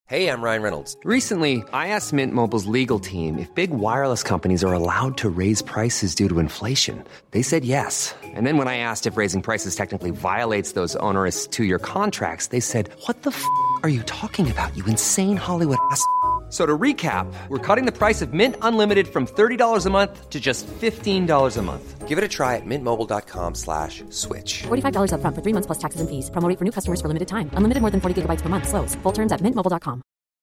Hey, I'm Ryan Reynolds. Recently, I asked Mint Mobile's legal team if big wireless companies are allowed to raise prices due to inflation. They said yes. And then when I asked if raising prices technically violates those onerous two-year contracts, they said, "What the are you talking about, you insane Hollywood ass?" So to recap, we're cutting the price of Mint Unlimited from $30 a month to just $15 a month. Give it a try at mintmobile.com/switch. $45 up front for 3 months plus taxes and fees. Promo rate for new customers for limited time. Unlimited more than 40 gigabytes per month. Slows full terms at mintmobile.com.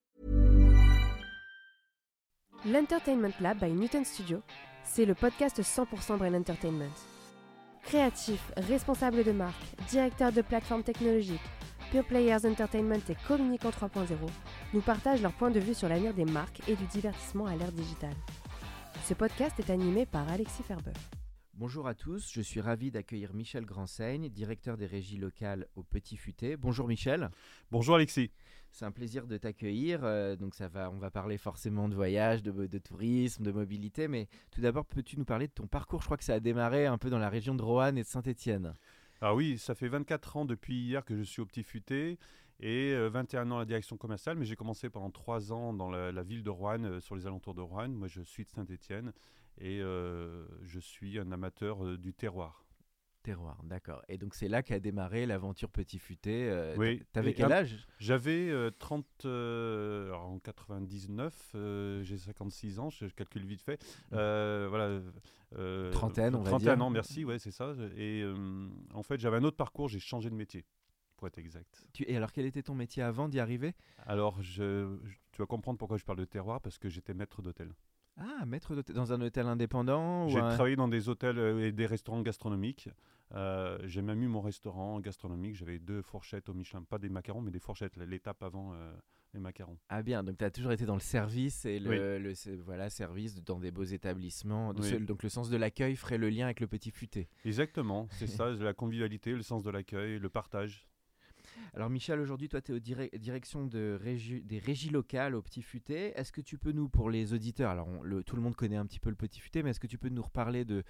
L'Entertainment Lab by Newton Studio, c'est le podcast 100% Brain Entertainment. Créatifs, responsables de marque, directeurs de plateformes technologiques, Pure Players Entertainment et Communicant 3.0 nous partagent leur point de vue sur l'avenir des marques et du divertissement à l'ère digitale. Ce podcast est animé par Alexis Ferbeuf. Bonjour à tous, je suis ravi d'accueillir Michel Gransaigne, directeur des régies locales au Petit Futé. Bonjour Michel. Bonjour Alexis. C'est un plaisir de t'accueillir. On va parler forcément de voyage, de tourisme, de mobilité, mais tout d'abord, peux-tu nous parler de ton parcours ? Je crois que ça a démarré un peu dans la région de Roanne et de Saint-Étienne. Ah oui, ça fait 24 ans depuis hier que je suis au Petit Futé et 21 ans à la direction commerciale, mais j'ai commencé pendant 3 ans dans la ville de Roanne, sur les alentours de Roanne. Moi, je suis de Saint-Étienne et je suis un amateur du terroir. Terroir, d'accord. Et donc c'est là qu'a démarré l'aventure Petit Futé. Oui. T'avais quel âge ? J'avais 30... alors en 99, j'ai 56 ans, je calcule vite fait. Voilà. Trentaine, on va dire. 31 ans, merci, ouais, c'est ça. Et en fait, j'avais un autre parcours, j'ai changé de métier, pour être exact. Et alors, quel était ton métier avant d'y arriver ? Alors, tu vas comprendre pourquoi je parle de terroir, parce que j'étais maître d'hôtel. Ah, maître d'hôtel, dans un hôtel indépendant J'ai travaillé dans des hôtels et des restaurants gastronomiques. J'ai même eu mon restaurant gastronomique. J'avais 2 fourchettes au Michelin. Pas des macarons, mais des fourchettes. L'étape avant les macarons. Ah bien, donc tu as toujours été dans le service et Oui. service dans des beaux établissements. Oui. Donc le sens de l'accueil ferait le lien avec le Petit Futé. Exactement, c'est ça, la convivialité, le sens de l'accueil, le partage. Alors Michel, aujourd'hui, toi, tu es aux direction des régies locales au Petit Futé. Est-ce que tu peux nous, pour les auditeurs, alors tout le monde connaît un petit peu le Petit Futé, mais est-ce que tu peux nous reparler de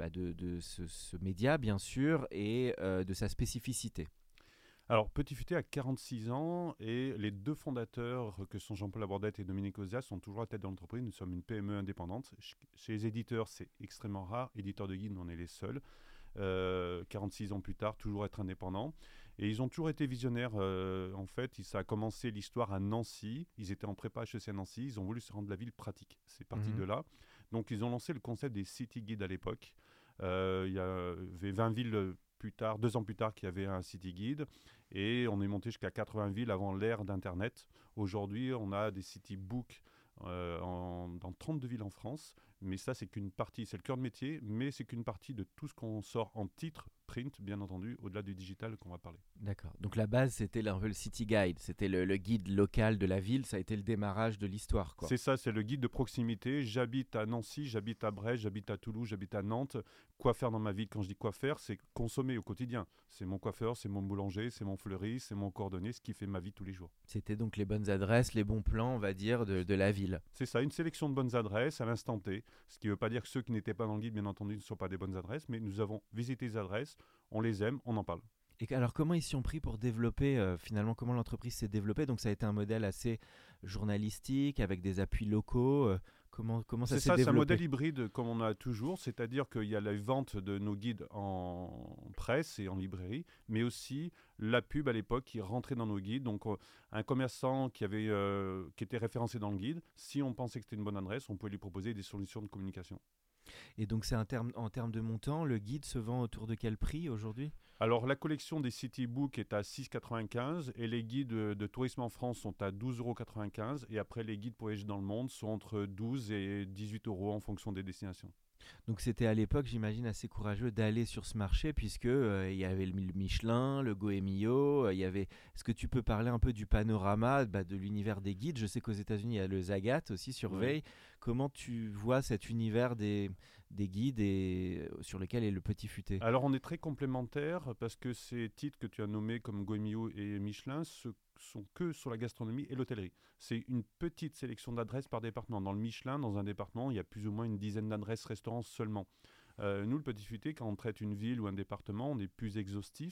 ce média, bien sûr, et de sa spécificité ? Alors, Petit Futé a 46 ans et les 2 fondateurs, que sont Jean-Paul Labordette et Dominique Ozia, sont toujours à la tête de l'entreprise. Nous sommes une PME indépendante. Chez les éditeurs, c'est extrêmement rare. Éditeurs de guides, on est les seuls. 46 ans plus tard, toujours être indépendant. Et ils ont toujours été visionnaires. En fait, ça a commencé l'histoire à Nancy. Ils étaient en prépa HEC à Nancy. Ils ont voulu se rendre la ville pratique. C'est parti de là. Donc, ils ont lancé le concept des city guides à l'époque. Il y avait 20 villes plus tard, 2 ans plus tard, qui avaient un city guide. Et on est monté jusqu'à 80 villes avant l'ère d'Internet. Aujourd'hui, on a des city books dans 32 villes en France. Mais ça, c'est qu'une partie. C'est le cœur de métier, mais c'est qu'une partie de tout ce qu'on sort en titre, print, bien entendu, au-delà du digital qu'on va parler. D'accord. Donc la base, c'était un peu le city guide. C'était le guide local de la ville. Ça a été le démarrage de l'histoire, quoi. C'est ça, c'est le guide de proximité. J'habite à Nancy, j'habite à Brest, j'habite à Toulouse, j'habite à Nantes. Quoi faire dans ma vie ? Quand je dis quoi faire, c'est consommer au quotidien. C'est mon coiffeur, c'est mon boulanger, c'est mon fleuriste, c'est mon cordonnier, ce qui fait ma vie tous les jours. C'était donc les bonnes adresses, les bons plans, on va dire, de la ville. C'est ça, une sélection de bonnes adresses à l'instant T. Ce qui ne veut pas dire que ceux qui n'étaient pas dans le guide, bien entendu, ne sont pas des bonnes adresses. Mais nous avons visité les adresses, on les aime, on en parle. Et alors, comment ils s'y ont pris pour développer, finalement, comment l'entreprise s'est développée ? Donc, ça a été un modèle assez journalistique, avec des appuis locaux. Comment ça s'est développé ? C'est un modèle hybride comme on a toujours, c'est-à-dire qu'il y a la vente de nos guides en presse et en librairie, mais aussi la pub à l'époque qui rentrait dans nos guides. Donc, un commerçant qui était référencé dans le guide, si on pensait que c'était une bonne adresse, on pouvait lui proposer des solutions de communication. Et donc, en termes de montant, le guide se vend autour de quel prix aujourd'hui ? Alors, la collection des City Books est à 6,95 et les guides de tourisme en France sont à 12,95 et après, les guides pour voyager dans le monde sont entre 12 et 18 euros en fonction des destinations. Donc c'était à l'époque, j'imagine, assez courageux d'aller sur ce marché puisque il y avait le Michelin, le Goemio, il y avait... Est-ce que tu peux parler un peu du panorama de l'univers des guides ? Je sais qu'aux États-Unis, il y a le Zagat aussi sur Veil. Oui. Comment tu vois cet univers des guides et sur lequel est le Petit Futé ? Alors on est très complémentaires parce que ces titres que tu as nommés comme Goemio et Michelin sont que sur la gastronomie et l'hôtellerie. C'est une petite sélection d'adresses par département. Dans le Michelin, dans un département, il y a plus ou moins une dizaine d'adresses restaurants seulement. Nous, le Petit Futé, quand on traite une ville ou un département, on est plus exhaustif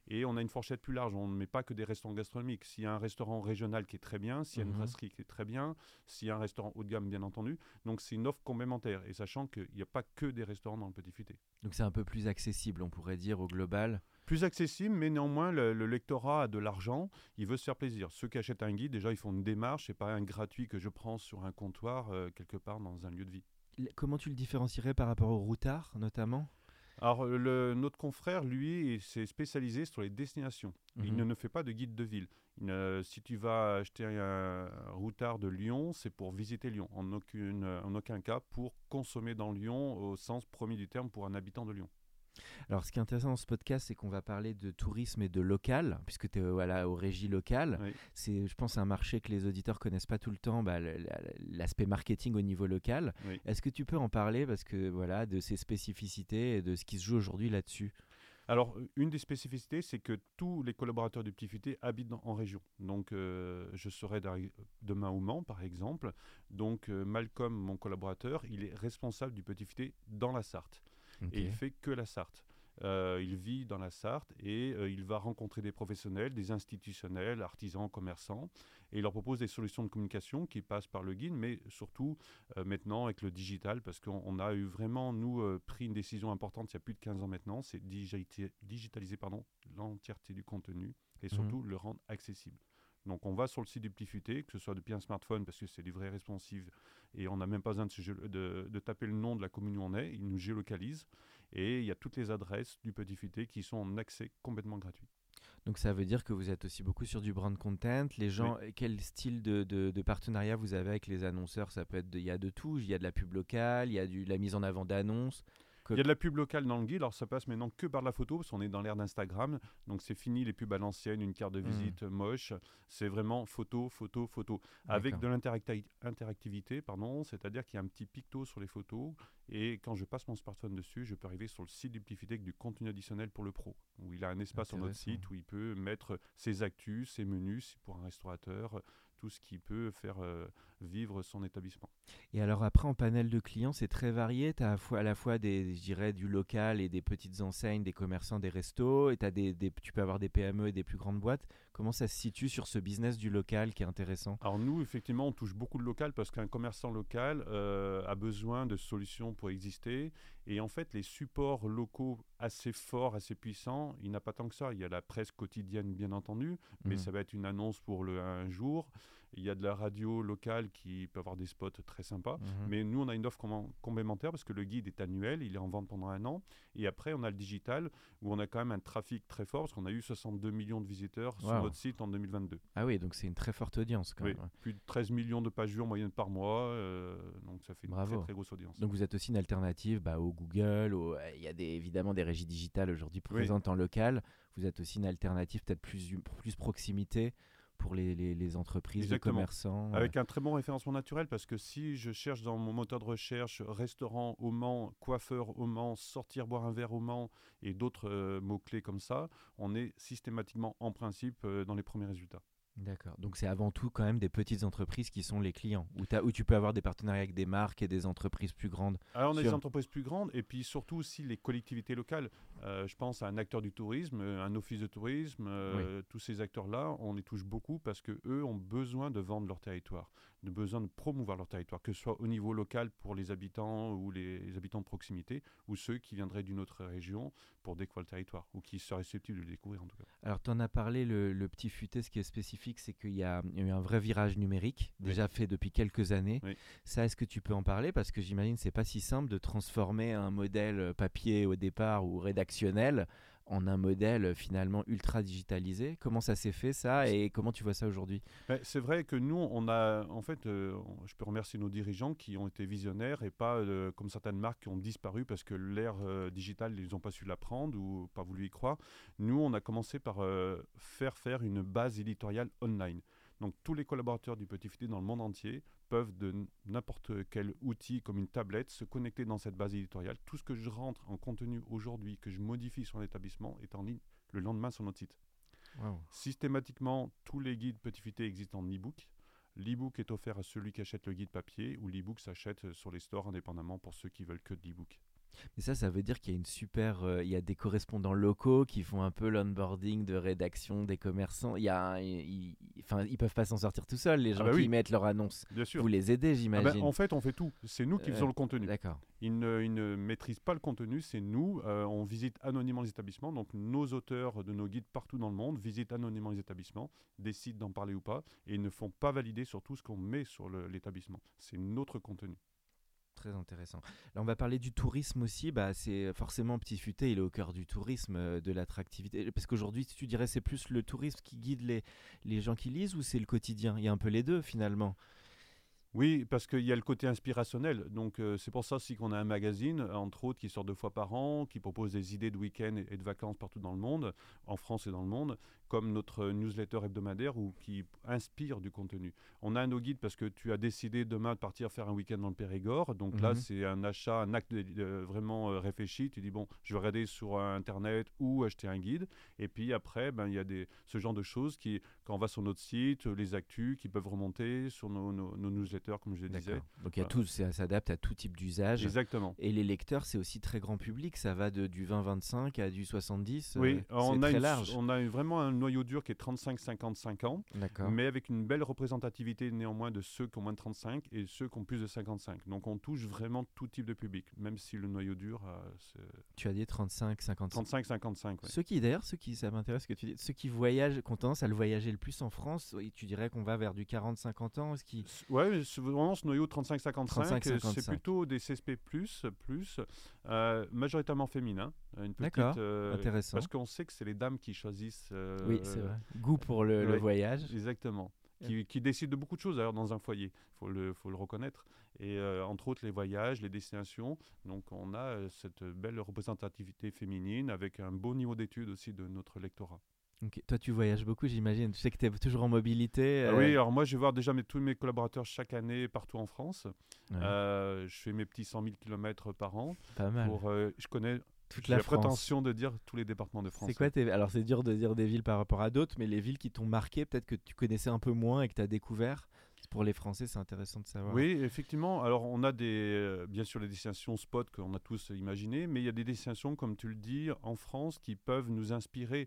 Et on a une fourchette plus large. On ne met pas que des restaurants gastronomiques. S'il y a un restaurant régional qui est très bien, s'il y a une brasserie qui est très bien, s'il y a un restaurant haut de gamme, bien entendu. Donc, c'est une offre complémentaire. Et sachant qu'il n'y a pas que des restaurants dans le Petit Futé. Donc c'est un peu plus accessible, on pourrait dire, au global. Plus accessible, mais néanmoins, le lectorat a de l'argent. Il veut se faire plaisir. Ceux qui achètent un guide, déjà, ils font une démarche. Ce n'est pas un gratuit que je prends sur un comptoir quelque part dans un lieu de vie. Comment tu le différencierais par rapport au routard, notamment ? Alors, notre confrère, lui, s'est spécialisé sur les destinations. Il ne fait pas de guide de ville. Si tu vas acheter un routard de Lyon, c'est pour visiter Lyon. En aucun cas pour consommer dans Lyon au sens premier du terme pour un habitant de Lyon. Alors, ce qui est intéressant dans ce podcast, c'est qu'on va parler de tourisme et de local, puisque tu es aux régies locales. Oui. C'est, je pense, un marché que les auditeurs connaissent pas tout le temps, l'aspect marketing au niveau local. Oui. Est-ce que tu peux en parler, parce que voilà, de ses spécificités et de ce qui se joue aujourd'hui là-dessus ? Alors, une des spécificités, c'est que tous les collaborateurs du Petit Futé habitent en région. Donc, je serai demain au Mans, par exemple. Donc, Malcolm, mon collaborateur, il est responsable du Petit Futé dans la Sarthe. Okay. Et il fait que la Sarthe. Il vit dans la Sarthe et il va rencontrer des professionnels, des institutionnels, artisans, commerçants, et il leur propose des solutions de communication qui passent par le guide, mais surtout maintenant avec le digital, parce qu'on a eu vraiment, nous, pris une décision importante il y a plus de 15 ans maintenant, c'est digitaliser l'entièreté du contenu et surtout le rendre accessible. Donc on va sur le site du Petit Futé, que ce soit depuis un smartphone, parce que c'est du vrai responsive, et on n'a même pas besoin de taper le nom de la commune où on est, il nous géolocalise, et il y a toutes les adresses du Petit Futé qui sont en accès complètement gratuit. Donc ça veut dire que vous êtes aussi beaucoup sur du brand content. Les gens, Oui. Quel style de partenariat vous avez avec les annonceurs ? Ça peut être, il y a de tout, il y a de la pub locale, il y a de la mise en avant d'annonces. Il y a de la pub locale dans le guide, alors ça passe maintenant que par la photo, parce qu'on est dans l'ère d'Instagram, donc c'est fini les pubs à l'ancienne, une carte de visite moche, c'est vraiment photo, photo, photo, avec de l'interactivité, c'est-à-dire qu'il y a un petit picto sur les photos, et quand je passe mon smartphone dessus, je peux arriver sur le site du Petit Futé avec du contenu additionnel pour le pro, où il a un espace sur notre site où il peut mettre ses actus, ses menus, pour un restaurateur, tout ce qui peut faire vivre son établissement. Et alors après, en panel de clients, c'est très varié. Tu as à la fois je dirais, du local et des petites enseignes, des commerçants, des restos, et tu peux avoir des PME et des plus grandes boîtes. Comment ça se situe sur ce business du local qui est intéressant ? Alors nous, effectivement, on touche beaucoup de local parce qu'un commerçant local a besoin de solutions pour exister. Et en fait, les supports locaux assez forts, assez puissants, il n'y en a pas tant que ça. Il y a la presse quotidienne, bien entendu, mais ça va être une annonce pour un jour. Il y a de la radio locale qui peut avoir des spots très sympas. Mais nous, on a une offre complémentaire parce que le guide est annuel, il est en vente pendant 1 an. Et après, on a le digital où on a quand même un trafic très fort parce qu'on a eu 62 millions de visiteurs sur notre site en 2022. Ah oui, donc c'est une très forte audience quand même. Plus de 13 millions de pages vues en moyenne par mois. Donc ça fait une très, très grosse audience. Donc vous êtes aussi une alternative au Google. Il y a évidemment des régies digitales aujourd'hui présentes en local. Vous êtes aussi une alternative peut-être plus proximité pour les entreprises, les commerçants. Avec un très bon référencement naturel, parce que si je cherche dans mon moteur de recherche restaurant au Mans, coiffeur au Mans, sortir boire un verre au Mans et d'autres mots-clés comme ça, on est systématiquement en principe dans les premiers résultats. D'accord. Donc c'est avant tout quand même des petites entreprises qui sont les clients, où tu peux avoir des partenariats avec des marques et des entreprises plus grandes. Alors on a des entreprises plus grandes et puis surtout aussi les collectivités locales. Je pense à un acteur du tourisme, un office de tourisme, tous ces acteurs-là, on les touche beaucoup parce qu'eux ont besoin de vendre leur territoire, de besoin de promouvoir leur territoire, que ce soit au niveau local pour les habitants ou les habitants de proximité, ou ceux qui viendraient d'une autre région pour découvrir le territoire, ou qui seraient susceptibles de le découvrir en tout cas. Alors tu en as parlé, le Petit Futé, ce qui est spécifique, c'est qu'il y a eu un vrai virage numérique, déjà fait depuis quelques années. Oui. Ça, est-ce que tu peux en parler ? Parce que j'imagine que ce n'est pas si simple de transformer un modèle papier au départ ou rédactionnel en un modèle finalement ultra digitalisé. Comment ça s'est fait ça et comment tu vois ça aujourd'hui ? C'est vrai que nous, on a, en fait, je peux remercier nos dirigeants qui ont été visionnaires et pas comme certaines marques qui ont disparu parce que l'ère digitale, ils n'ont pas su l'apprendre ou pas voulu y croire. Nous, on a commencé par faire une base éditoriale online. Donc tous les collaborateurs du Petit Futé dans le monde entier peuvent de n'importe quel outil comme une tablette se connecter dans cette base éditoriale. Tout ce que je rentre en contenu aujourd'hui, que je modifie sur l'établissement, est en ligne le lendemain sur notre site. Wow. Systématiquement, tous les guides Petit Futé existent en e-book. L'e-book est offert à celui qui achète le guide papier ou l'e-book s'achète sur les stores indépendamment pour ceux qui veulent que de l'e-book. Et ça veut dire qu'il y a une il y a des correspondants locaux qui font un peu l'onboarding de rédaction des commerçants. Ils peuvent pas s'en sortir tout seuls, les gens qui mettent leur annonce. Bien sûr. Vous les aidez, j'imagine. En fait, on fait tout. C'est nous qui faisons le contenu. D'accord. Ils ne maîtrisent pas le contenu, c'est nous. On visite anonymement les établissements. Donc, nos auteurs de nos guides partout dans le monde visitent anonymement les établissements, décident d'en parler ou pas, et ils ne font pas valider sur tout ce qu'on met sur l'établissement. C'est notre contenu. Très intéressant. Là, on va parler du tourisme aussi. C'est forcément Petit Futé, il est au cœur du tourisme, de l'attractivité. Parce qu'aujourd'hui, tu dirais, c'est plus le tourisme qui guide les gens qui lisent ou c'est le quotidien ? Il y a un peu les deux finalement. Oui, parce qu'il y a le côté inspirationnel. Donc, c'est pour ça aussi qu'on a un magazine, entre autres, qui sort 2 fois par an, qui propose des idées de week-end et de vacances partout dans le monde, en France et dans le monde, comme notre newsletter hebdomadaire ou qui inspire du contenu. On a un no guide parce que tu as décidé demain de partir faire un week-end dans le Périgord. Donc là, c'est un achat, un acte vraiment réfléchi. Tu dis, bon, je vais regarder sur Internet ou acheter un guide. Et puis après, il y a ce genre de choses qui, quand on va sur notre site, les actus qui peuvent remonter sur nos newsletters, comme je le disais. Donc ça s'adapte à tout type d'usage. Exactement. Et les lecteurs, c'est aussi très grand public. Ça va du 20-25 à du 70. Oui, c'est très large. On a vraiment un noyau dur qui est 35-55 ans, mais avec une belle représentativité néanmoins de ceux qui ont moins de 35 et ceux qui ont plus de 55. Donc on touche vraiment tout type de public, même si le noyau dur... Tu as dit 35-55. 35-55, oui. Ceux qui, ça m'intéresse ce que tu dis, ceux qui voyagent, qui ont tendance à le voyager le plus en France, tu dirais qu'on va vers du 40-50 ans Oui, vraiment ce noyau 35-55, c'est plutôt des CSP+, majoritairement féminins. Une petite, intéressant. Parce qu'on sait que c'est les dames qui choisissent... oui, c'est vrai. Goût pour le voyage. Exactement. Qui décident de beaucoup de choses d'ailleurs dans un foyer, il faut le reconnaître. Et entre autres les voyages, les destinations. Donc on a cette belle représentativité féminine avec un beau niveau d'études aussi de notre lectorat. Okay. Toi, tu voyages beaucoup, j'imagine. Tu sais que tu es toujours en mobilité. Oui, alors moi, je vais voir déjà tous mes collaborateurs chaque année partout en France. Ouais. Je fais mes petits 100 000 km par an. Pas mal. Je connais toute la la France. prétention de dire tous les départements de France. C'est quoi alors, c'est dur de dire des villes par rapport à d'autres, mais les villes qui t'ont marqué, peut-être que tu connaissais un peu moins et que tu as découvert. Pour les Français, c'est intéressant de savoir. Oui, effectivement. Alors, on a bien sûr les destinations spot qu'on a tous imaginées, mais il y a des destinations, comme tu le dis, en France qui peuvent nous inspirer.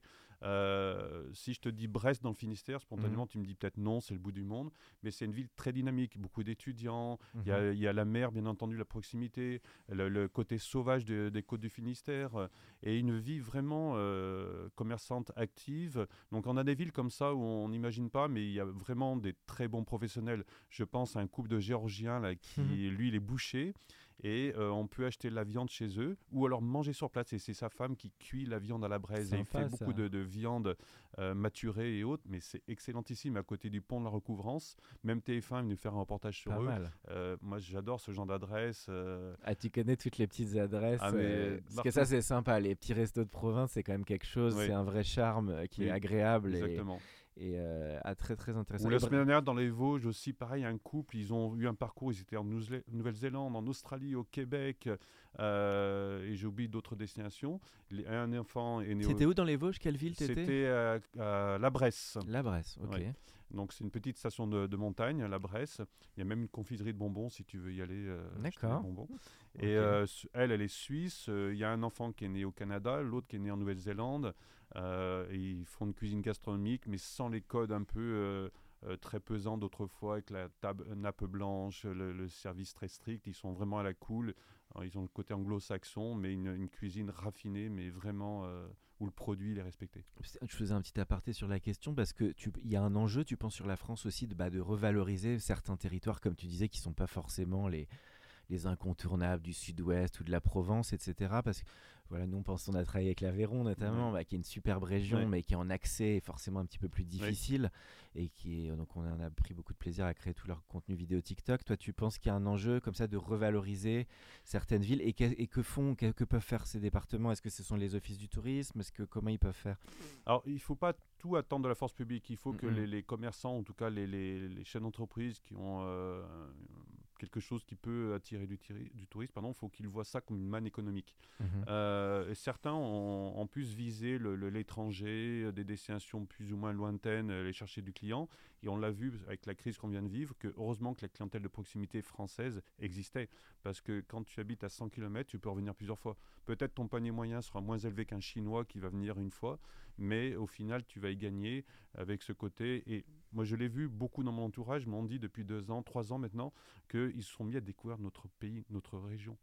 Si je te dis Brest dans le Finistère, spontanément, tu me dis peut-être non, c'est le bout du monde, mais c'est une ville très dynamique, beaucoup d'étudiants, il y a la mer, bien entendu, la proximité, le côté sauvage des côtes du Finistère, et une vie vraiment commerçante, active. Donc, on a des villes comme ça où on n'imagine pas, mais il y a vraiment des très bons professionnels. Je pense à un couple de Géorgiens là, qui, lui, il est boucher. Et on peut acheter la viande chez eux ou alors manger sur place. Et c'est sa femme qui cuit la viande à la braise. Sympa, et il fait beaucoup de viande maturée et autres. Mais c'est excellentissime à côté du pont de la Recouvrance. Même TF1 est venu faire un reportage sur eux. Moi, j'adore ce genre d'adresse. Tu connais toutes les petites adresses. Parce que ça, c'est sympa. Les petits restos de province, c'est quand même quelque chose. Oui. C'est un vrai charme qui est agréable. Exactement. Et très très intéressant. Ou la semaine dernière dans les Vosges aussi, pareil, un couple, ils ont eu un parcours, ils étaient en Nouvelle-Zélande, en Australie, au Québec, et j'ai oublié d'autres destinations. Un enfant est né. C'était où dans les Vosges? Quelle ville t'étais? C'était à La Bresse. La Bresse, ok. Ouais. Donc c'est une petite station de montagne, La Bresse. Il y a même une confiserie de bonbons si tu veux y aller. D'accord. Bonbons. Et elle est suisse. Il y a un enfant qui est né au Canada, l'autre qui est né en Nouvelle-Zélande. Et ils font une cuisine gastronomique, mais sans les codes un peu très pesants d'autrefois, avec la nappe blanche, le service très strict. Ils sont vraiment à la cool. Alors, ils ont le côté anglo-saxon, mais une cuisine raffinée, mais vraiment où le produit il est respecté. Je faisais un petit aparté sur la question parce que il y a un enjeu, tu penses, sur la France aussi de revaloriser certains territoires, comme tu disais, qui ne sont pas forcément les incontournables du sud-ouest ou de la Provence, etc. Parce que voilà, nous on a travaillé avec l'Aveyron notamment, qui est une superbe région, mais qui en accès est forcément un petit peu plus difficile, et donc on en a pris beaucoup de plaisir à créer tout leur contenu vidéo TikTok. Toi, tu penses qu'il y a un enjeu comme ça de revaloriser certaines villes, et que peuvent faire ces départements? Est-ce que ce sont les offices du tourisme? Comment ils peuvent faire? Alors, il ne faut pas tout attendre de la force publique. Il faut que les commerçants, en tout cas les chaînes d'entreprise qui ont quelque chose qui peut attirer du tourisme, il faut qu'ils voient ça comme une manne économique. Et certains ont en plus visé l'étranger, des destinations plus ou moins lointaines, aller chercher du client. Et on l'a vu avec la crise qu'on vient de vivre, que heureusement que la clientèle de proximité française existait. Parce que quand tu habites à 100 km, tu peux revenir plusieurs fois. Peut-être ton panier moyen sera moins élevé qu'un Chinois qui va venir une fois, mais au final, tu vas y gagner avec ce côté. Et moi, je l'ai vu, beaucoup dans mon entourage m'ont dit depuis 2 ans, 3 ans maintenant, qu'ils se sont mis à découvrir notre pays, notre région.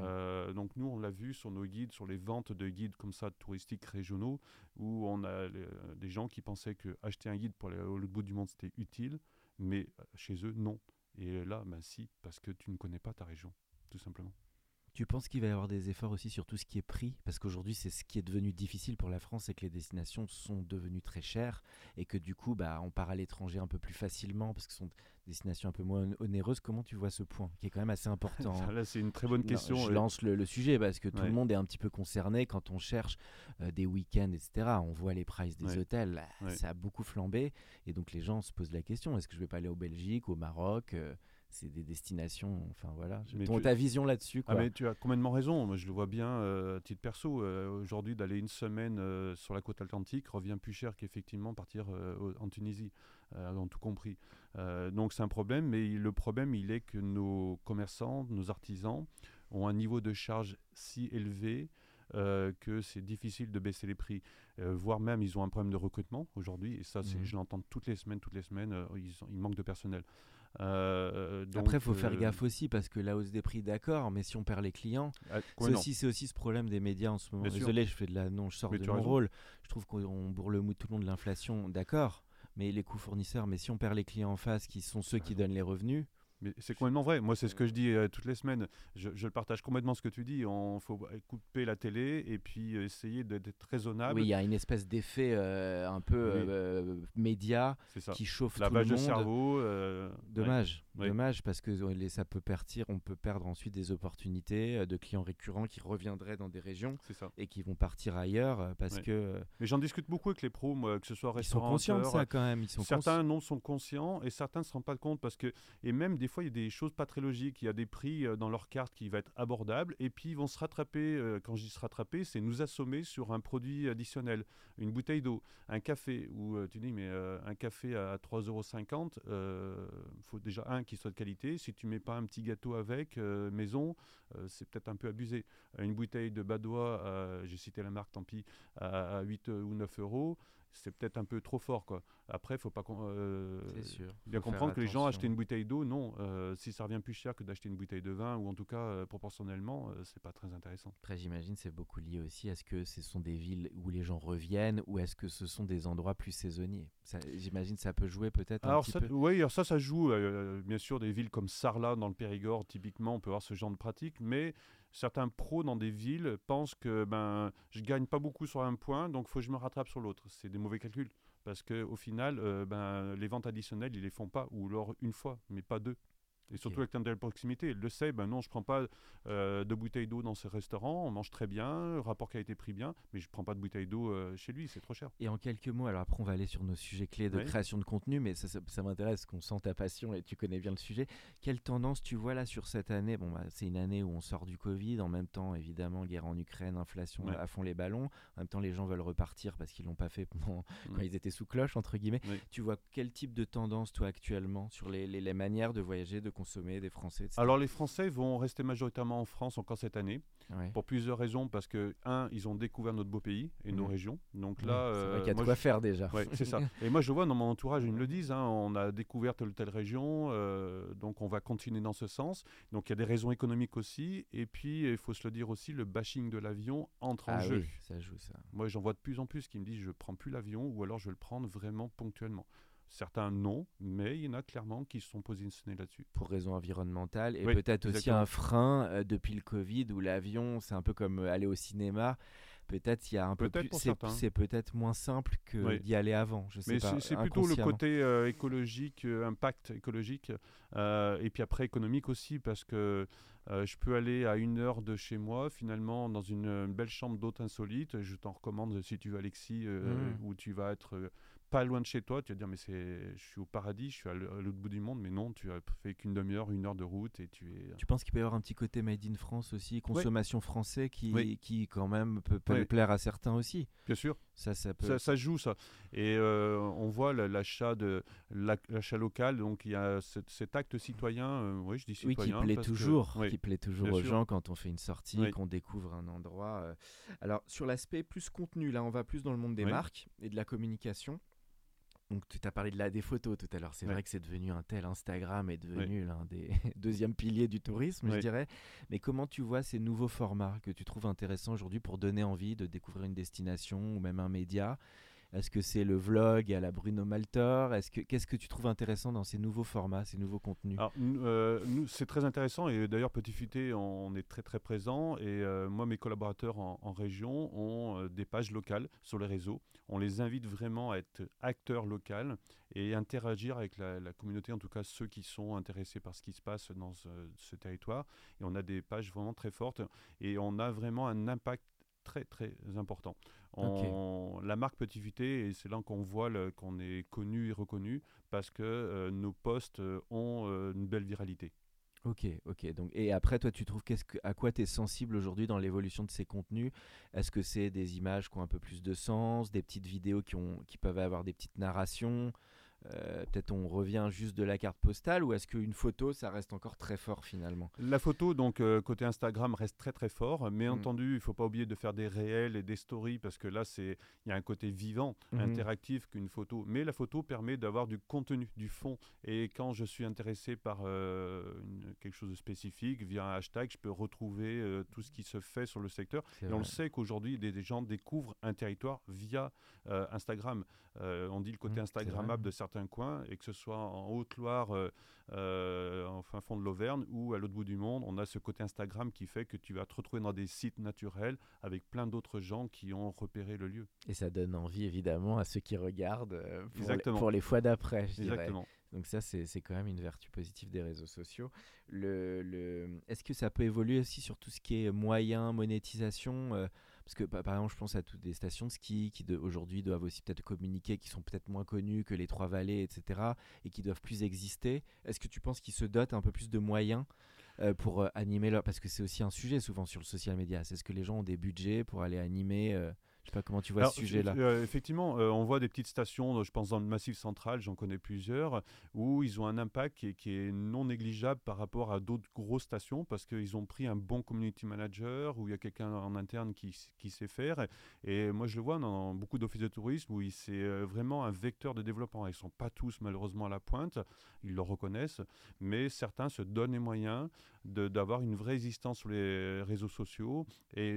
Donc nous, on l'a vu sur nos guides, sur les ventes de guides comme ça, touristiques régionaux, où on a des gens qui pensaient qu'acheter un guide pour aller au l'autre bout du monde, c'était utile, mais chez eux, non. Et là, si, parce que tu ne connais pas ta région, tout simplement. Tu penses qu'il va y avoir des efforts aussi sur tout ce qui est prix? Parce qu'aujourd'hui, c'est ce qui est devenu difficile pour la France, c'est que les destinations sont devenues très chères et que du coup, on part à l'étranger un peu plus facilement parce que ce sont des destinations un peu moins onéreuses. Comment tu vois ce point qui est quand même assez important? Là, c'est une très bonne question. Je lance le sujet parce que tout le monde est un petit peu concerné quand on cherche des week-ends, etc. On voit les prices des hôtels, ça a beaucoup flambé et donc les gens se posent la question, est-ce que je vais pas aller au Belgique, au Maroc? C'est des destinations, enfin voilà. Ta vision là-dessus, quoi. Mais tu as complètement raison. Moi, je le vois bien à titre perso. Aujourd'hui, d'aller une semaine sur la côte atlantique revient plus cher qu'effectivement partir en Tunisie, en tout compris. Donc c'est un problème, mais le problème, il est que nos commerçants, nos artisans ont un niveau de charge si élevé que c'est difficile de baisser les prix, voire même ils ont un problème de recrutement aujourd'hui, et ça, je l'entends toutes les semaines, ils manquent de personnel. Après, il faut faire gaffe aussi parce que la hausse des prix, d'accord, mais si on perd les clients, c'est aussi ce problème des médias en ce moment. Désolé, je sors de mon rôle. Je trouve qu'on bourre le mou tout le long de l'inflation, d'accord, mais les coûts fournisseurs, mais si on perd les clients en face qui sont ceux qui donnent les revenus. Mais c'est complètement vrai. Moi, c'est ce que je dis toutes les semaines. Je partage complètement ce que tu dis. Il faut couper la télé et puis essayer d'être raisonnable. Oui, il y a une espèce d'effet un peu média qui chauffe tout le monde. Lavage de cerveau. Dommage parce que ça peut partir. On peut perdre ensuite des opportunités de clients récurrents qui reviendraient dans des régions et qui vont partir ailleurs parce que. Mais j'en discute beaucoup avec les pros, moi, que ce soit restauranteurs. Ils sont conscients de ça quand même. Certains non sont conscients et certains ne se rendent pas compte parce que même des fois, il y a des choses pas très logiques. Il y a des prix dans leur carte qui va être abordable et puis ils vont se rattraper. Quand je dis se rattraper, c'est nous assommer sur un produit additionnel, une bouteille d'eau, un café, où tu dis, mais un café à 3,50 €, faut déjà qui soit de qualité. Si tu mets pas un petit gâteau avec, maison, c'est peut-être un peu abusé. Une bouteille de Badois, j'ai cité la marque, tant pis, à 8 ou 9 €, c'est peut-être un peu trop fort, quoi. Après, il faut pas bien comprendre que les gens achetaient une bouteille d'eau, non. Si ça revient plus cher que d'acheter une bouteille de vin, ou en tout cas proportionnellement, c'est pas très intéressant. Après, j'imagine c'est beaucoup lié aussi. Est-ce que ce sont des villes où les gens reviennent ou est-ce que ce sont des endroits plus saisonniers? J'imagine ça peut jouer peut-être un petit peu. Oui, alors ça joue. Bien sûr, des villes comme Sarlat dans le Périgord, typiquement, on peut avoir ce genre de pratique, mais certains pros dans des villes pensent que je gagne pas beaucoup sur un point, donc il faut que je me rattrape sur l'autre. C'est des mauvais calculs. Parce qu'au final, les ventes additionnelles, ils ne les font pas, ou alors une fois, mais pas deux. Et surtout avec de proximité, il le sait, non, je ne prends pas de bouteille d'eau dans ce restaurant, on mange très bien, le rapport qualité-prix bien, mais je ne prends pas de bouteille d'eau chez lui, c'est trop cher. Et en quelques mots, alors après on va aller sur nos sujets clés de création de contenu, mais ça m'intéresse, qu'on sent ta passion et tu connais bien le sujet. Quelle tendance tu vois là sur cette année? C'est une année où on sort du Covid, en même temps évidemment guerre en Ukraine, inflation à fond les ballons, en même temps les gens veulent repartir parce qu'ils ne l'ont pas fait quand ils étaient sous cloche, entre guillemets. Tu vois quel type de tendance toi actuellement sur les manières de voyager, de consommer des Français, etc. Alors les Français vont rester majoritairement en France encore cette année, pour plusieurs raisons, parce que ils ont découvert notre beau pays et nos régions, donc là c'est vrai qu'il y a de quoi faire déjà. C'est ça. Et moi je le vois dans mon entourage, ils me le disent, on a découvert telle ou telle région, donc on va continuer dans ce sens. Donc il y a des raisons économiques aussi, et puis il faut se le dire aussi, le bashing de l'avion entre en jeu. Oui, ça joue ça. Moi j'en vois de plus en plus qui me disent je prends plus l'avion, ou alors je vais le prendre vraiment ponctuellement. Certains non, mais il y en a clairement qui se sont positionnés là-dessus. Pour raisons environnementales et peut-être aussi un frein depuis le Covid où l'avion, c'est un peu comme aller au cinéma. Peut-être il y a un peu plus, c'est peut-être moins simple que d'y aller avant. Je sais pas. Mais c'est plutôt le côté écologique, impact écologique, et puis après économique aussi, parce que je peux aller à 1 heure de chez moi, finalement, dans une belle chambre d'hôte insolite. Je t'en recommande si tu veux, Alexis, où tu vas être pas loin de chez toi, tu vas te dire mais je suis au paradis, je suis à l'autre bout du monde, mais non, tu as fait qu'une demi-heure, 1 heure de route et tu es... Tu penses qu'il peut y avoir un petit côté made in France aussi, consommation français qui quand même peut plaire à certains aussi. Bien sûr. Ça peut... Ça joue ça. Et on voit l'achat local, donc il y a cet acte citoyen, je dis citoyen. Qui plaît toujours aux sûr. gens quand on fait une sortie, qu'on découvre un endroit. Alors sur l'aspect plus contenu, là on va plus dans le monde des marques et de la communication. Donc tu as parlé des photos tout à l'heure. C'est vrai que c'est devenu Instagram est devenu l'un des deuxièmes piliers du tourisme, je dirais. Mais comment tu vois ces nouveaux formats que tu trouves intéressants aujourd'hui pour donner envie de découvrir une destination ou même un média ? Est-ce que c'est le vlog à la Bruno Maltor ? Qu'est-ce que tu trouves intéressant dans ces nouveaux formats, ces nouveaux contenus ? Alors, nous, c'est très intéressant et d'ailleurs Petit Futé, on est très très présent et moi mes collaborateurs en région ont des pages locales sur les réseaux. On les invite vraiment à être acteurs locaux et interagir avec la communauté, en tout cas ceux qui sont intéressés par ce qui se passe dans ce territoire. Et on a des pages vraiment très fortes et on a vraiment un impact très très important. La marque Petit Futé, et c'est là qu'on voit qu'on est connu et reconnu parce que nos posts ont une belle viralité. Ok. Donc, et après, toi, tu trouves à quoi tu es sensible aujourd'hui dans l'évolution de ces contenus ? Est-ce que c'est des images qui ont un peu plus de sens, des petites vidéos qui peuvent avoir des petites narrations ? Peut-être on revient juste de la carte postale, ou est-ce qu'une photo, ça reste encore très fort finalement ? La photo, donc côté Instagram, reste très très fort, mais entendu, il ne faut pas oublier de faire des réels et des stories, parce que là, il y a un côté vivant, interactif qu'une photo. Mais la photo permet d'avoir du contenu, du fond. Et quand je suis intéressé par quelque chose de spécifique, via un hashtag, je peux retrouver tout ce qui se fait sur le secteur. On le sait qu'aujourd'hui, des gens découvrent un territoire via Instagram. On dit le côté Instagrammable de certains coins, et que ce soit en Haute-Loire, en fin fond de l'Auvergne ou à l'autre bout du monde, on a ce côté Instagram qui fait que tu vas te retrouver dans des sites naturels avec plein d'autres gens qui ont repéré le lieu. Et ça donne envie évidemment à ceux qui regardent pour les fois d'après, je dirais. Donc ça, c'est quand même une vertu positive des réseaux sociaux. Est-ce que ça peut évoluer aussi sur tout ce qui est moyens, monétisation parce que par exemple, je pense à toutes des stations de ski qui aujourd'hui doivent aussi peut-être communiquer, qui sont peut-être moins connues que les Trois-Vallées, etc. et qui doivent plus exister. Est-ce que tu penses qu'ils se dotent un peu plus de moyens pour animer parce que c'est aussi un sujet souvent sur le social media. C'est ce que les gens ont des budgets pour aller animer je sais pas comment tu vois ce sujet-là. Effectivement, on voit des petites stations, je pense dans le Massif central, j'en connais plusieurs, où ils ont un impact qui est non négligeable par rapport à d'autres grosses stations, parce qu'ils ont pris un bon community manager, où il y a quelqu'un en interne qui sait faire. Et moi, je le vois dans beaucoup d'offices de tourisme, où c'est vraiment un vecteur de développement. Ils ne sont pas tous malheureusement à la pointe, ils le reconnaissent, mais certains se donnent les moyens d'avoir une vraie existence sur les réseaux sociaux, et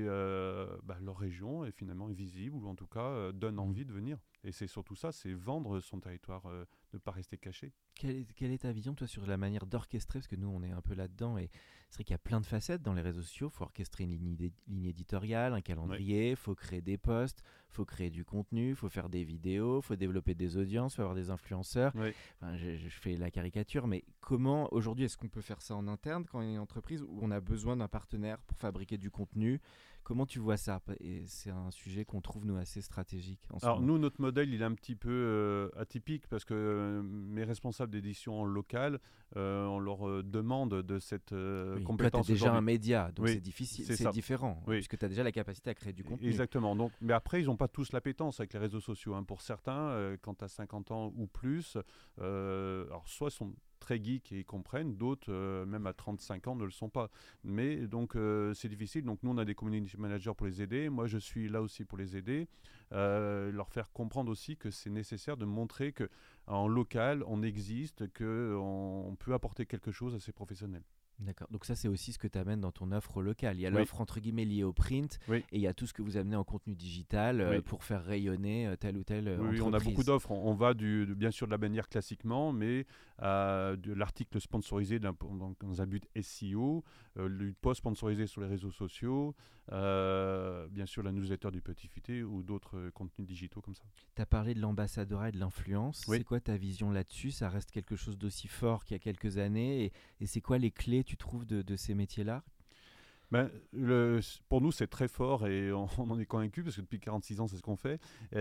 leur région est finalement visible, ou en tout cas donne envie de venir. Et c'est surtout ça, c'est vendre son territoire, ne pas rester caché. Quelle est ta vision, toi, sur la manière d'orchestrer ? Parce que nous, on est un peu là-dedans, et c'est vrai qu'il y a plein de facettes dans les réseaux sociaux. Il faut orchestrer une ligne éditoriale, un calendrier, il faut créer des posts, il faut créer du contenu, il faut faire des vidéos, il faut développer des audiences, il faut avoir des influenceurs. Enfin, je fais la caricature, mais comment, aujourd'hui, est-ce qu'on peut faire ça en interne quand on est une entreprise où on a besoin d'un partenaire pour fabriquer du contenu ? Comment tu vois ça ? Et c'est un sujet qu'on trouve, nous, assez stratégique. Alors, nous, notre modèle, il est un petit peu atypique, parce que mes responsables d'édition en local, on leur demande de cette compétence. Toi, tu es déjà un média, donc c'est difficile, c'est différent, oui. Puisque tu as déjà la capacité à créer du contenu. Exactement. Donc, mais après, ils n'ont pas tous l'appétence avec les réseaux sociaux. Pour certains, quand tu as 50 ans ou plus, alors soit sont très geeks et ils comprennent, d'autres même à 35 ans ne le sont pas, mais donc c'est difficile. Donc nous on a des community managers pour les aider, moi je suis là aussi pour les aider, leur faire comprendre aussi que c'est nécessaire de montrer qu'en local on existe, qu'on peut apporter quelque chose à ces professionnels. D'accord, donc ça c'est aussi ce que tu amènes dans ton offre locale. Il y a l'offre entre guillemets liée au print, et il y a tout ce que vous amenez en contenu digital pour faire rayonner telle ou telle entreprise. On a beaucoup d'offres, on va bien sûr de la bannière classiquement, mais de l'article sponsorisé dans un but SEO, le post sponsorisé sur les réseaux sociaux, bien sûr la newsletter du Petit Futé ou d'autres contenus digitaux comme ça. Tu as parlé de l'ambassadeur et de l'influence, c'est quoi ta vision là-dessus ? Ça reste quelque chose d'aussi fort qu'il y a quelques années, et c'est quoi les clés tu trouves de ces métiers-là ? Pour nous, c'est très fort et on en est convaincu parce que depuis 46 ans, c'est ce qu'on fait.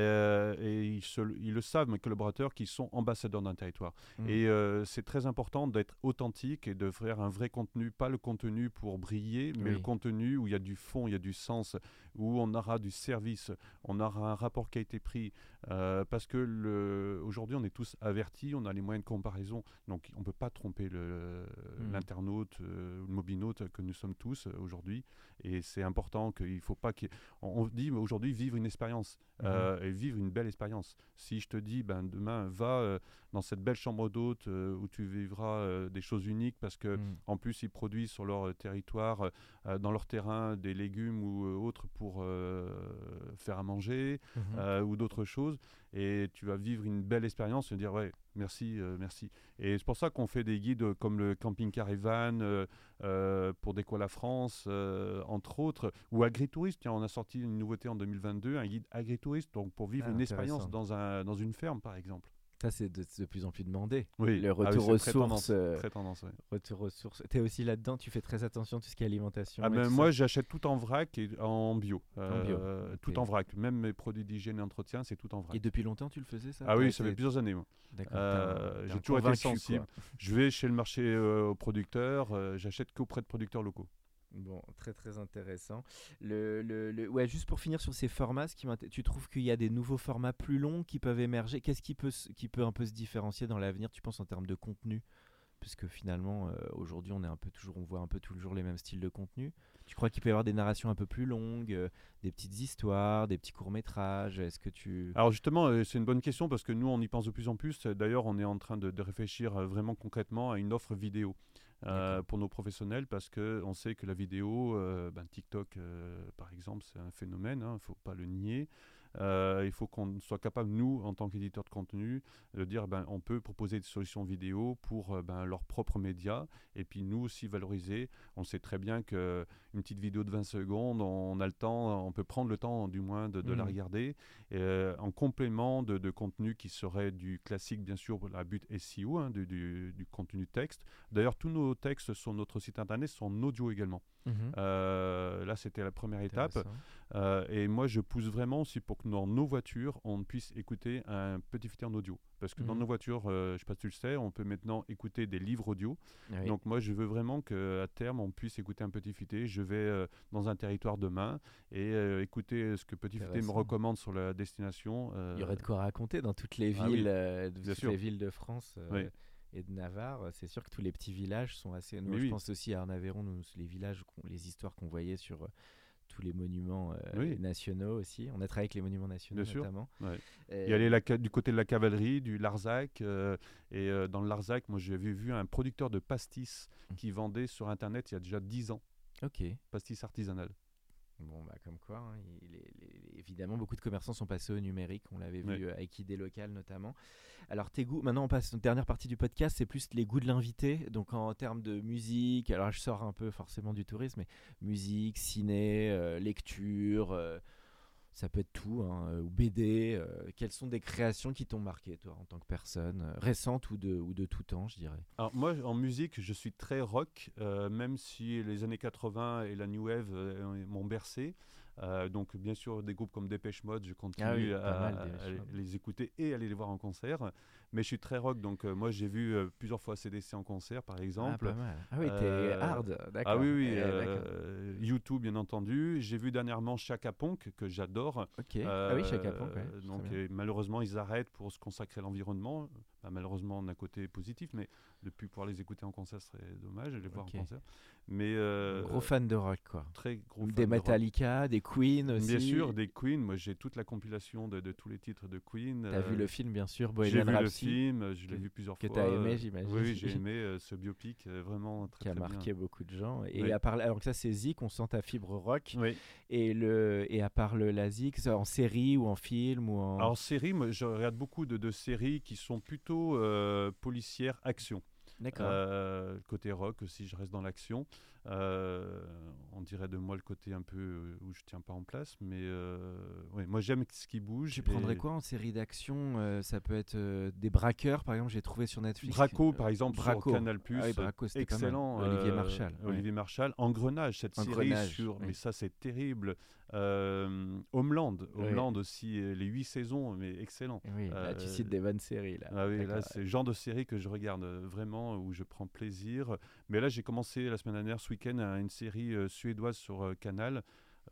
Et ils le savent, mes collaborateurs, qui sont ambassadeurs d'un territoire. Et c'est très important d'être authentique et de faire un vrai contenu, pas le contenu pour briller, mais le contenu où il y a du fond, il y a du sens, où on aura du service, on aura un rapport qualité-prix. Parce que aujourd'hui, on est tous avertis, on a les moyens de comparaison, donc on ne peut pas tromper l'internaute, le mobinaute que nous sommes tous aujourd'hui. Et c'est important qu'il ne faut pas on dit aujourd'hui vivre une expérience et vivre une belle expérience. Si je te dis demain va dans cette belle chambre d'hôte où tu vivras des choses uniques parce que en plus ils produisent sur leur territoire, dans leur terrain, des légumes ou autres pour faire à manger ou d'autres choses, et tu vas vivre une belle expérience et dire merci. Et c'est pour ça qu'on fait des guides comme le Camping Caravan pour Déco la France, entre autres, ou Agritouriste. Tiens, on a sorti une nouveauté en 2022, un guide Agritouriste, donc pour vivre une expérience dans une ferme, par exemple. Ça, c'est de plus en plus demandé. Oui. Le retour aux sources. Très tendance, Retour aux sources. Tu es aussi là-dedans, tu fais très attention à tout ce qui est alimentation. Moi, j'achète tout en vrac et en bio. Tout en vrac. Même mes produits d'hygiène et entretien, c'est tout en vrac. Et depuis longtemps, tu le faisais, ça? Ah oui, ça fait plusieurs années. Moi. D'accord. J'ai toujours été sensible. Je vais chez le marché aux producteurs, j'achète qu'auprès de producteurs locaux. Bon, très très intéressant. Juste pour finir sur ces formats, tu trouves qu'il y a des nouveaux formats plus longs qui peuvent émerger? Qu'est-ce qui peut un peu se différencier dans l'avenir, tu penses, en termes de contenu? Parce que finalement, aujourd'hui, on voit un peu toujours les mêmes styles de contenu. Tu crois qu'il peut y avoir des narrations un peu plus longues, des petites histoires, des petits courts-métrages? Alors justement, c'est une bonne question parce que nous, on y pense de plus en plus. D'ailleurs, on est en train de réfléchir vraiment concrètement à une offre vidéo. Pour nos professionnels, parce qu'on sait que la vidéo, TikTok par exemple, c'est un phénomène, il ne faut pas le nier. Il faut qu'on soit capable, nous, en tant qu'éditeurs de contenu, de dire on peut proposer des solutions vidéo pour leurs propres médias, et puis nous aussi valoriser. On sait très bien qu'une petite vidéo de 20 secondes, on a le temps, on peut prendre le temps du moins de la regarder, en complément de contenu qui serait du classique, bien sûr, à but SEO, du contenu texte. D'ailleurs, tous nos textes sur notre site internet sont en audio également. Là, c'était la première étape. Et moi, je pousse vraiment aussi pour que dans nos voitures, on puisse écouter un petit fichier en audio. Parce que dans nos voitures, je ne sais pas si tu le sais, on peut maintenant écouter des livres audio. Oui. Donc moi, je veux vraiment qu'à terme, on puisse écouter un petit fichier. Je vais dans un territoire demain et écouter ce que Petit Fichier me recommande sur la destination. Il y aurait de quoi raconter dans toutes les villes, les villes de France. Et de Navarre, c'est sûr que tous les petits villages sont assez... je pense aussi à Arnes-Aveyron, les villages, les histoires qu'on voyait sur tous les monuments nationaux aussi. On a travaillé avec les monuments nationaux notamment. Il y a du côté de la cavalerie, du Larzac. Et dans le Larzac, moi j'avais vu un producteur de pastis qui vendait sur Internet il y a déjà 10 ans. Ok. Pastis artisanal. Bon, comme quoi, évidemment, beaucoup de commerçants sont passés au numérique. On l'avait vu avec Idée Locale notamment. Alors, tes goûts, maintenant on passe à la dernière partie du podcast, c'est plus les goûts de l'invité. Donc, en termes de musique, alors je sors un peu forcément du tourisme, mais musique, ciné, lecture, ça peut être tout, ou BD. Quelles sont des créations qui t'ont marqué, toi, en tant que personne, récente ou de tout temps, je dirais? Alors, moi, en musique, je suis très rock, même si les années 80 et la New Wave m'ont bercé. Donc, bien sûr, des groupes comme Dépêche Mode, je continue à les écouter et aller les voir en concert. Mais je suis très rock, donc moi, j'ai vu plusieurs fois AC/DC en concert, par exemple. Pas mal. Ah oui, t'es hard, d'accord. Ah oui, U2, bien entendu. J'ai vu dernièrement Chaka Ponk, que j'adore. Ok. Ah oui, Chaka Ponk, donc, malheureusement, ils arrêtent pour se consacrer à l'environnement. Malheureusement, on a un côté positif, mais de ne plus pouvoir les écouter en concert serait dommage, les voir en concert. Mais, gros fan de rock, quoi. Très gros fan des Metallica, des Queen aussi. Bien sûr, des Queen. Moi, j'ai toute la compilation de tous les titres de Queen. T'as vu le film, bien sûr, Bohemian Rhapsody. J'ai vu le film, je l'ai vu plusieurs fois. Que t'as aimé, j'imagine. Oui, j'ai aimé ce biopic, vraiment très, très bien. Qui a marqué beaucoup de gens. Et à part, alors que ça, c'est Zik, on sent ta fibre rock. Oui. Et à part la Zik, en série ou en film ou en... Alors, série, moi, je regarde beaucoup de séries qui sont plutôt policières, action. D'accord. Côté rock aussi, je reste dans l'action. On dirait de moi le côté un peu où je tiens pas en place, mais ouais, moi j'aime ce qui bouge. Tu prendrais quoi en série d'action? Ça peut être des braqueurs, par exemple, j'ai trouvé sur Netflix. Braco, par exemple, Braco. sur Canal+. Ah oui, Braco, c'était pas mal. Excellent. Olivier Marchal. Olivier Marchal. Engrenage, cette Engrenage, série sur... oui. Mais ça, c'est terrible. Homeland aussi, les 8 saisons, mais excellent. Oui, là, tu cites des bonnes séries. Là, Ah oui, d'accord. là, c'est le genre de série que je regarde vraiment, où je prends plaisir. Mais là, j'ai commencé la semaine dernière, ce week-end, une série suédoise sur Canal.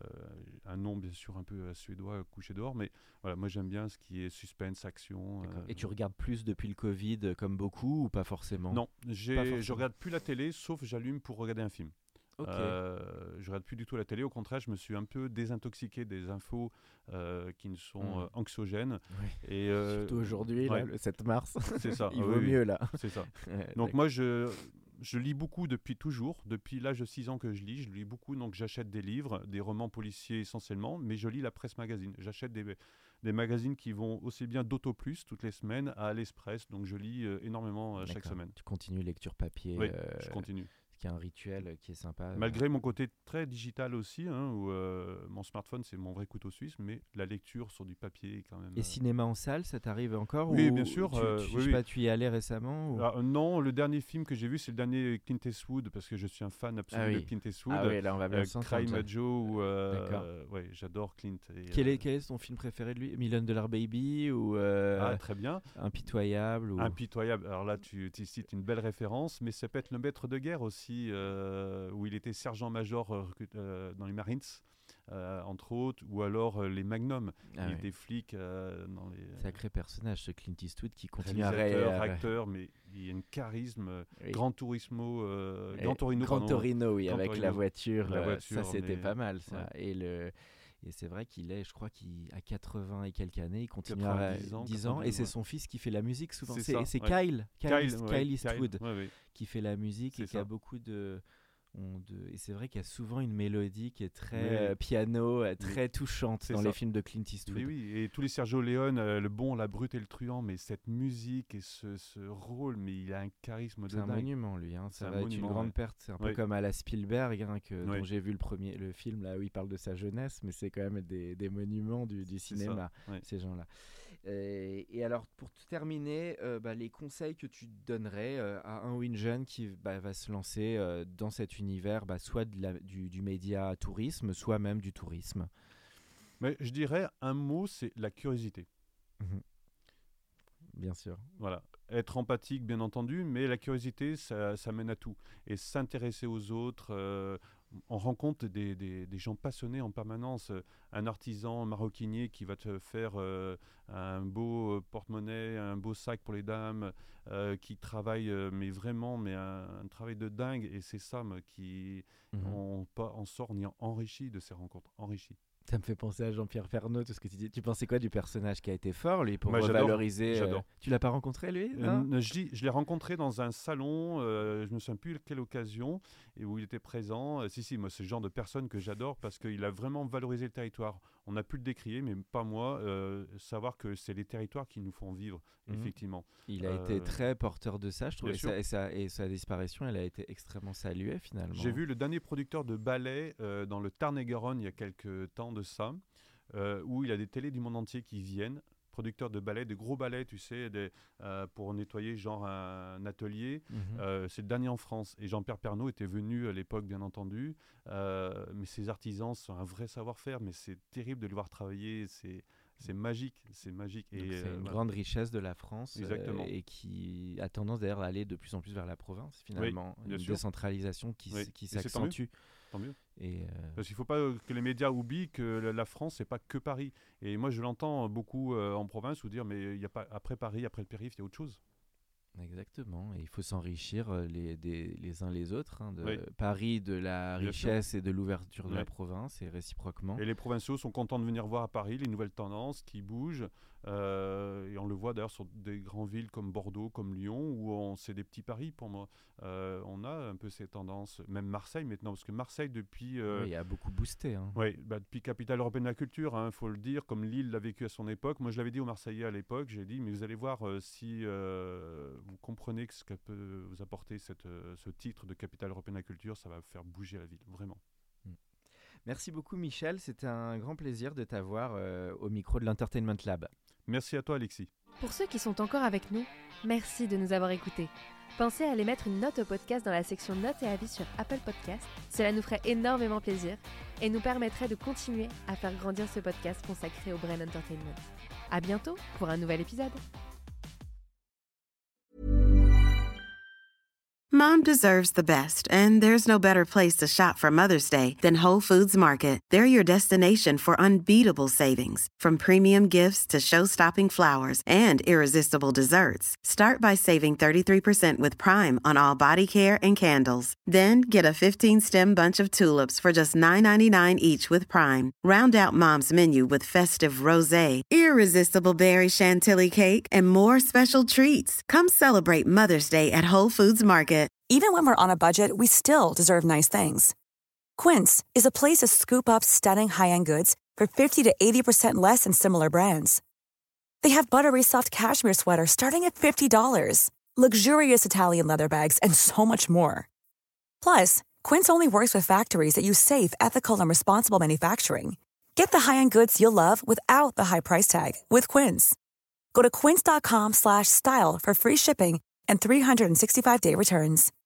Un nom, bien sûr, un peu suédois, couché dehors. Mais voilà, moi, j'aime bien ce qui est suspense, action. Et tu regardes plus depuis le Covid, comme beaucoup, ou pas forcément? Non, Pas je forcément. regarde plus la télé, sauf j'allume pour regarder un film. Ok. Je regarde plus du tout la télé. Au contraire, je me suis un peu désintoxiqué des infos qui ne sont anxiogènes. Oui. Et, Surtout aujourd'hui, là, ouais. le 7 mars. C'est ça. Il Ah vaut oui, mieux, là. c'est ça. Ouais, Donc moi, je lis beaucoup depuis toujours. Depuis l'âge de 6 ans que je lis beaucoup. Donc j'achète des livres, des romans policiers essentiellement, mais je lis la presse magazine. J'achète des magazines qui vont aussi bien d'Auto Plus toutes les semaines à l'Express. Donc je lis énormément chaque d'accord. semaine. Tu continues lecture papier, Oui, je continue. qui est un rituel qui est sympa. Malgré mon côté très digital aussi, où mon smartphone c'est mon vrai couteau suisse, mais la lecture sur du papier est quand même... Et cinéma en salle, ça t'arrive encore? Oui, ou bien sûr, Je sais pas, tu y allais récemment ou... Non, le dernier film que j'ai vu, c'est le dernier Clint Eastwood, parce que je suis un fan absolu de Clint Eastwood. Ah oui, là on va bien s'entendre. Crime Joe, D'accord. ouais, j'adore Clint. Et, Quel est ton film préféré de lui? $1 Million Baby ou Ah, très bien. Impitoyable ou... Impitoyable. Alors là, tu cites une belle référence, mais ça peut être Le Maître de guerre aussi, où il était sergent-major dans les Marines, entre autres, ou alors les Magnum. Ah Il ouais. était flic dans les... Sacré personnage, ce Clint Eastwood qui continue à réalisateur, acteur, mais il y a un charisme. Oui. Gran Turismo, Et Gran Torino, Gran pardon. Torino, oui, Gran avec Torino. la voiture. La voiture, ça, c'était mais- pas mal, ça. ouais. Et c'est vrai je crois qu'il a 80 et quelques années, il continue 90 ans, 10 ans, et c'est ouais. son fils qui fait la musique souvent. C'est ça, C'est ouais. Kyle Eastwood ouais, ouais. qui fait la musique C'est et qui a ça. beaucoup et c'est vrai qu'il y a souvent une mélodie qui est très Mais- piano, très touchante c'est dans ça. les films de Clint Eastwood. Mais oui, et tous les Sergio Leone, le bon, la brute et le truand, mais cette musique et ce rôle, mais il a un charisme de C'est un dingue. monument, lui. Hein. C'est Ça un va être une monument, grande ouais. perte. C'est un peu Oui. comme à la Spielberg, Oui. dont j'ai vu le film là où il parle de sa jeunesse, mais c'est quand même des monuments du C'est cinéma, ça, ouais. ces gens-là. Et alors, pour terminer, les conseils que tu donnerais à un ou une jeune qui va se lancer dans cet univers, soit du média tourisme, soit même du tourisme. Mais je dirais un mot, c'est la curiosité. Bien sûr. Voilà. Être empathique, bien entendu, mais la curiosité, ça mène à tout. Et s'intéresser aux autres, on rencontre des gens passionnés en permanence. Un artisan maroquinier qui va te faire un beau porte-monnaie, un beau sac pour les dames, qui travaille, mais vraiment, un travail de dingue. Et c'est ça qui... On sort, on est enrichi de ces rencontres, enrichi. Ça me fait penser à Jean-Pierre Pernaut, tout ce que tu dis. Tu pensais quoi du personnage qui a été fort, lui, pour Moi, j'adore, revaloriser j'adore. Tu l'as pas rencontré, lui? Non Je l'ai rencontré dans un salon, je me souviens plus quelle occasion, et où il était présent. Si, moi c'est le genre de personne que j'adore parce qu'il a vraiment valorisé le territoire. On a pu le décrier, mais pas moi, savoir que c'est les territoires qui nous font vivre, effectivement. Il a été très porteur de ça, je trouve, Bien sûr. et sa disparition, elle a été extrêmement saluée, finalement. J'ai vu le dernier producteur de ballet dans le Tarn-et-Garonne il y a quelques temps de ça, où il a des télés du monde entier qui viennent, producteurs de ballet, des gros ballets, tu sais, pour nettoyer genre un atelier. C'est le dernier en France. Et Jean-Pierre Pernaut était venu à l'époque, bien entendu. Mais ces artisans sont un vrai savoir-faire, mais c'est terrible de les voir travailler. C'est magique, c'est magique. Donc Et c'est une grande richesse de la France, Exactement. et qui a tendance d'ailleurs à aller de plus en plus vers la province, finalement. bien Une sûr. décentralisation qui Oui. Et c'est s'accentue. tant mieux. Et Parce qu'il ne faut pas que les médias oublient que la France, c'est pas que Paris. Et moi, je l'entends beaucoup en province, où dire, mais il y a pas, après Paris, après le périph', il y a autre chose. exactement, et il faut s'enrichir les uns les autres, hein, de Oui. Paris de la Bien richesse et de l'ouverture de la Oui. province, et réciproquement. Et les provinciaux sont contents de venir voir à Paris les nouvelles tendances qui bougent. Et on le voit d'ailleurs sur des grandes villes comme Bordeaux, comme Lyon, où c'est des petits paris pour moi. On a un peu ces tendances, même Marseille maintenant, parce que Marseille depuis... il a beaucoup boosté. Hein. Oui, depuis capitale européenne de la culture, faut le dire, comme Lille l'a vécu à son époque. Moi, je l'avais dit aux Marseillais à l'époque, j'ai dit, mais vous allez voir si vous comprenez ce que peut vous apporter ce titre de capitale européenne de la culture, ça va faire bouger la ville, vraiment. Merci beaucoup Michel, c'était un grand plaisir de t'avoir au micro de l'Entertainment Lab. Merci à toi Alexis. Pour ceux qui sont encore avec nous, merci de nous avoir écoutés. Pensez à aller mettre une note au podcast dans la section notes et avis sur Apple Podcasts. Cela nous ferait énormément plaisir et nous permettrait de continuer à faire grandir ce podcast consacré au Brain Entertainment. À bientôt pour un nouvel épisode. Mom deserves the best, and there's no better place to shop for Mother's Day than Whole Foods Market. They're your destination for unbeatable savings, from premium gifts to show-stopping flowers and irresistible desserts. Start by saving 33% with Prime on all body care and candles. Then get a 15-stem bunch of tulips for just $9.99 each with Prime. Round out Mom's menu with festive rosé, irresistible berry chantilly cake, and more special treats. Come celebrate Mother's Day at Whole Foods Market. Even when we're on a budget, we still deserve nice things. Quince is a place to scoop up stunning high-end goods for 50 to 80% less than similar brands. They have buttery soft cashmere sweaters starting at $50, luxurious Italian leather bags, and so much more. Plus, Quince only works with factories that use safe, ethical, and responsible manufacturing. Get the high-end goods you'll love without the high price tag with Quince. Go to quince.com/style for free shipping and 365-day returns.